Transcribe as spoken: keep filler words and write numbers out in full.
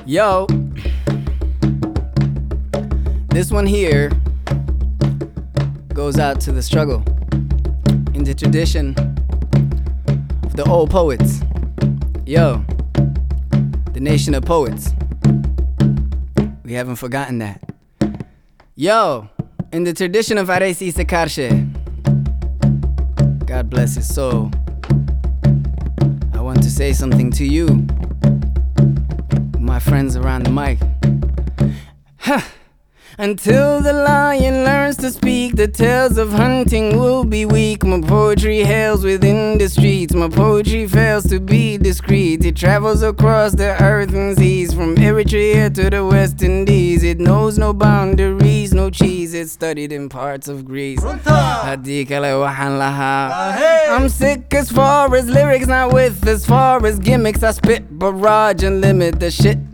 Yo, this one here goes out to the struggle in the tradition of the old poets. Yo, the nation of poets. We haven't forgotten that. Yo, in the tradition of Ares Isa Karshi, God bless his soul, I want to say something to you, my friends around the mic. Ha! Until the lion learns to speak, the tales of hunting will be weak. My poetry hails within the streets, my poetry fails to be discreet. It travels across the earth and seas, from Eritrea to the West Indies. It knows no boundaries, no cheese, it's studied in parts of Greece. I'm sick as far as lyrics, not with as far as gimmicks. I spit barrage and limit the shit